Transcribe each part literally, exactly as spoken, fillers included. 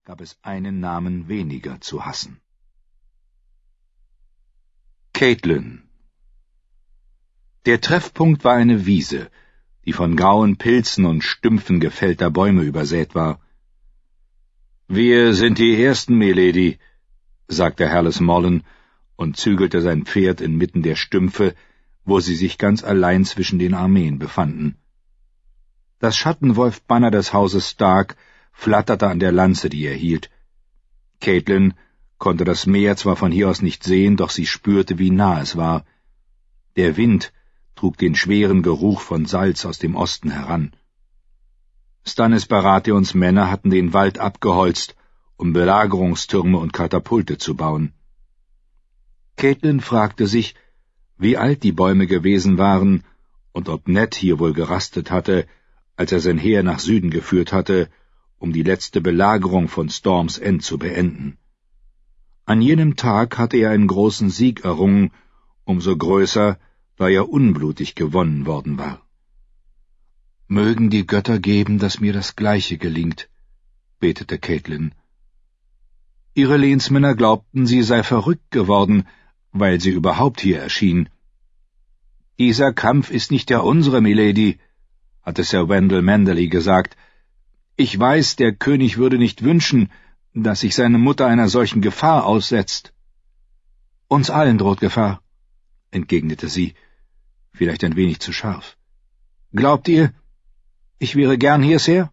gab es einen Namen weniger zu hassen. Caitlin. Der Treffpunkt war eine Wiese, die von grauen Pilzen und Stümpfen gefällter Bäume übersät war. »Wir sind die Ersten, Milady«, sagte Herles Mollen und zügelte sein Pferd inmitten der Stümpfe, wo sie sich ganz allein zwischen den Armeen befanden. Das Schattenwolfbanner des Hauses Stark flatterte an der Lanze, die er hielt. Caitlin konnte das Meer zwar von hier aus nicht sehen, doch sie spürte, wie nah es war. Der Wind trug den schweren Geruch von Salz aus dem Osten heran. Stannis Baratheons Männer hatten den Wald abgeholzt, um Belagerungstürme und Katapulte zu bauen. Caitlin fragte sich, wie alt die Bäume gewesen waren und ob Ned hier wohl gerastet hatte, als er sein Heer nach Süden geführt hatte, um die letzte Belagerung von Storm's End zu beenden. An jenem Tag hatte er einen großen Sieg errungen, umso größer, da er unblutig gewonnen worden war. »Mögen die Götter geben, dass mir das Gleiche gelingt«, betete Caitlin. Ihre Lehnsmänner glaubten, sie sei verrückt geworden, weil sie überhaupt hier erschien. »Dieser Kampf ist nicht der unsere, Milady«, hatte Sir Wendell Manderly gesagt. »Ich weiß, der König würde nicht wünschen, dass sich seine Mutter einer solchen Gefahr aussetzt.« »Uns allen droht Gefahr«, entgegnete sie, vielleicht ein wenig zu scharf. »Glaubt ihr, ich wäre gern hier, Sir?«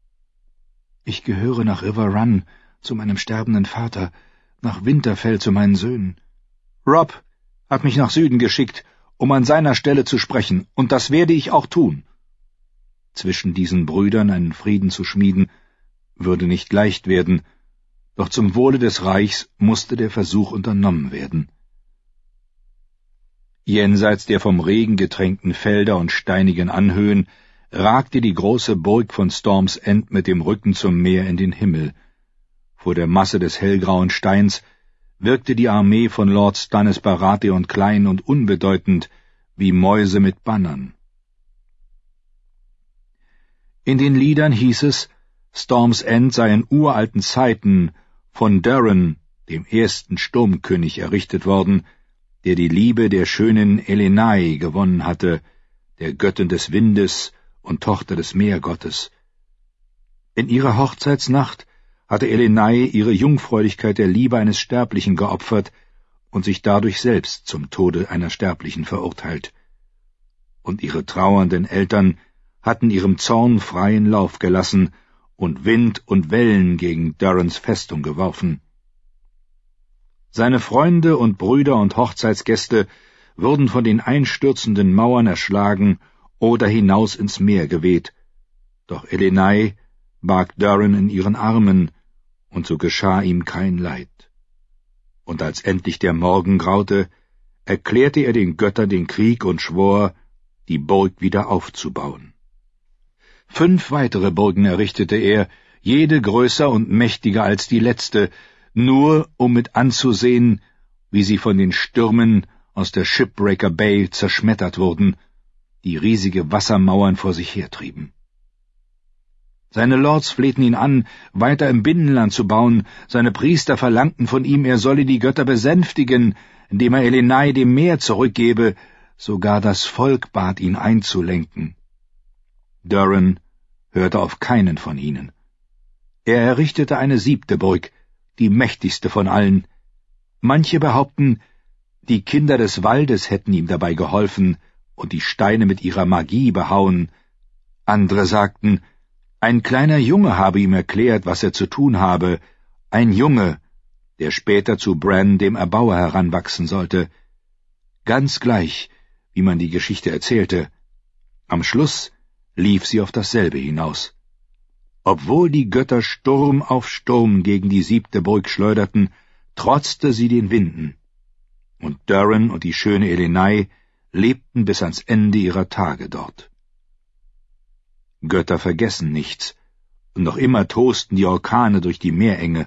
»Ich gehöre nach River Run zu meinem sterbenden Vater, nach Winterfell zu meinen Söhnen. Robb hat mich nach Süden geschickt, um an seiner Stelle zu sprechen, und das werde ich auch tun.« Zwischen diesen Brüdern einen Frieden zu schmieden, würde nicht leicht werden, doch zum Wohle des Reichs musste der Versuch unternommen werden. Jenseits der vom Regen getränkten Felder und steinigen Anhöhen ragte die große Burg von Storm's End mit dem Rücken zum Meer in den Himmel. Vor der Masse des hellgrauen Steins wirkte die Armee von Lord Stannis Baratheon klein und unbedeutend, wie Mäuse mit Bannern. In den Liedern hieß es, Storm's End sei in uralten Zeiten von Durran, dem ersten Sturmkönig, errichtet worden, der die Liebe der schönen Elenai gewonnen hatte, der Göttin des Windes und Tochter des Meergottes. In ihrer Hochzeitsnacht hatte Elenai ihre Jungfräulichkeit der Liebe eines Sterblichen geopfert und sich dadurch selbst zum Tode einer Sterblichen verurteilt. Und ihre trauernden Eltern hatten ihrem Zorn freien Lauf gelassen und Wind und Wellen gegen Durrans Festung geworfen. Seine Freunde und Brüder und Hochzeitsgäste wurden von den einstürzenden Mauern erschlagen oder hinaus ins Meer geweht, doch Elenai barg Durran in ihren Armen, und so geschah ihm kein Leid. Und als endlich der Morgen graute, erklärte er den Göttern den Krieg und schwor, die Burg wieder aufzubauen. Fünf weitere Burgen errichtete er, jede größer und mächtiger als die letzte, nur um mit anzusehen, wie sie von den Stürmen aus der Shipbreaker Bay zerschmettert wurden, die riesige Wassermauern vor sich hertrieben. Seine Lords flehten ihn an, weiter im Binnenland zu bauen, seine Priester verlangten von ihm, er solle die Götter besänftigen, indem er Elenai dem Meer zurückgebe, sogar das Volk bat ihn einzulenken. Durran hörte auf keinen von ihnen. Er errichtete eine siebte Burg, die mächtigste von allen. Manche behaupten, die Kinder des Waldes hätten ihm dabei geholfen und die Steine mit ihrer Magie behauen. Andere sagten, ein kleiner Junge habe ihm erklärt, was er zu tun habe, ein Junge, der später zu Bran, dem Erbauer, heranwachsen sollte. Ganz gleich, wie man die Geschichte erzählte. Am Schluss lief sie auf dasselbe hinaus. Obwohl die Götter Sturm auf Sturm gegen die siebte Burg schleuderten, trotzte sie den Winden. Und Durran und die schöne Elenai lebten bis ans Ende ihrer Tage dort. Götter vergessen nichts, und noch immer tosten die Orkane durch die Meerenge.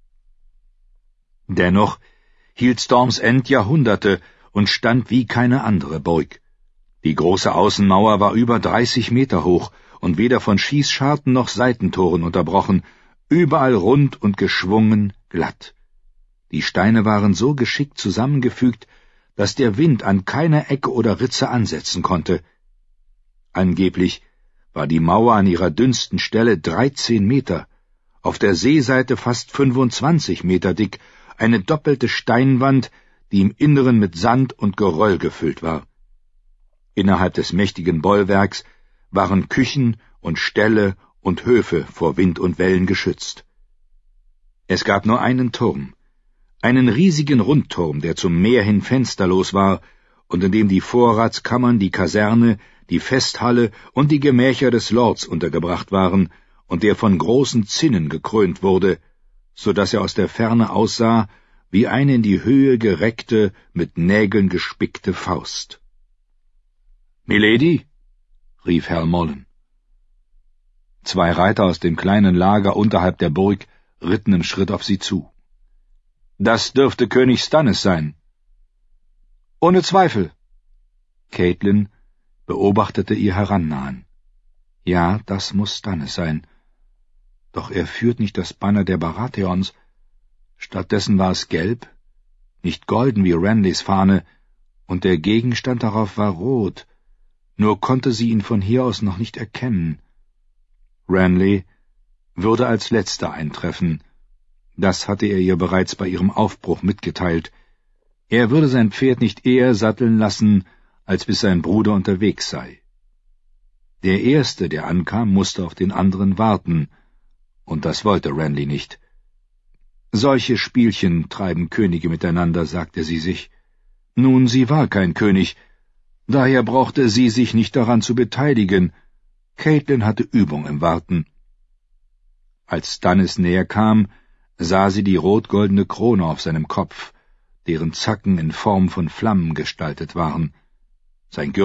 Dennoch hielt Storm's End Jahrhunderte und stand wie keine andere Burg. Die große Außenmauer war über dreißig Meter hoch und weder von Schießscharten noch Seitentoren unterbrochen, überall rund und geschwungen glatt. Die Steine waren so geschickt zusammengefügt, dass der Wind an keiner Ecke oder Ritze ansetzen konnte. Angeblich war die Mauer an ihrer dünnsten Stelle dreizehn Meter, auf der Seeseite fast fünfundzwanzig Meter dick, eine doppelte Steinwand, die im Inneren mit Sand und Geröll gefüllt war. Innerhalb des mächtigen Bollwerks waren Küchen und Ställe und Höfe vor Wind und Wellen geschützt. Es gab nur einen Turm, einen riesigen Rundturm, der zum Meer hin fensterlos war und in dem die Vorratskammern, die Kaserne, die Festhalle und die Gemächer des Lords untergebracht waren und der von großen Zinnen gekrönt wurde, so dass er aus der Ferne aussah wie eine in die Höhe gereckte, mit Nägeln gespickte Faust. »Milady«, rief Herr Mollen. Zwei Reiter aus dem kleinen Lager unterhalb der Burg ritten im Schritt auf sie zu. »Das dürfte König Stannis sein.« »Ohne Zweifel.« Caitlin beobachtete ihr Herannahen. »Ja, das muß Stannis sein. Doch er führt nicht das Banner der Baratheons. Stattdessen war es gelb, nicht golden wie Renlys Fahne, und der Gegenstand darauf war rot, nur konnte sie ihn von hier aus noch nicht erkennen. Renly würde als letzter eintreffen. Das hatte er ihr bereits bei ihrem Aufbruch mitgeteilt. Er würde sein Pferd nicht eher satteln lassen, als bis sein Bruder unterwegs sei. Der Erste, der ankam, musste auf den anderen warten, und das wollte Renly nicht. Solche Spielchen treiben Könige miteinander, sagte sie sich. Nun, sie war kein König, daher brauchte sie sich nicht daran zu beteiligen. Caitlin hatte Übung im Warten. Als Stannis näher kam, sah sie die rot-goldene Krone auf seinem Kopf, deren Zacken in Form von Flammen gestaltet waren. Sein